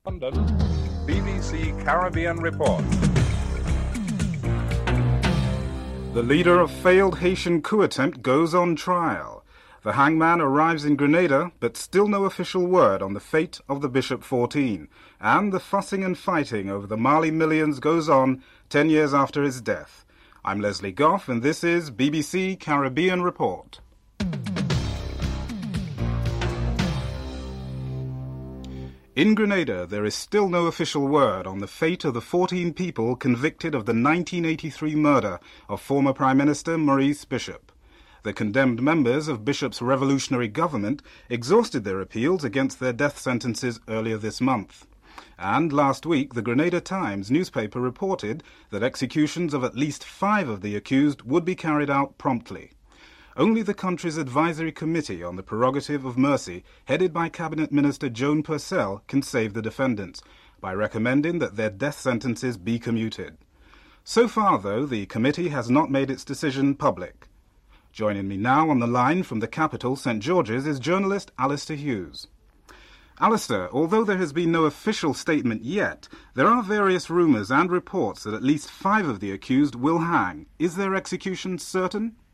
London, BBC Caribbean Report. The leader of failed Haitian coup attempt goes on trial. The hangman arrives in Grenada, but still no official word on the fate of the Bishop 14. And the fussing and fighting over the Mali millions goes on 10 years after his death. I'm Leslie Goff, and this is BBC Caribbean Report. In Grenada, there is still no official word on the fate of the 14 people convicted of the 1983 murder of former Prime Minister Maurice Bishop. The condemned members of Bishop's revolutionary government exhausted their appeals against their death sentences earlier this month. And last week, the Grenada Times newspaper reported that executions of at least 5 of the accused would be carried out promptly. Only the country's advisory committee on the prerogative of mercy, headed by Cabinet Minister Joan Purcell, can save the defendants by recommending that their death sentences be commuted. So far, though, the committee has not made its decision public. Joining me now on the line from the capital, St. George's, is journalist Alistair Hughes. Alistair, although there has been no official statement yet, there are various rumours and reports that at least 5 of the accused will hang. Is their execution certain?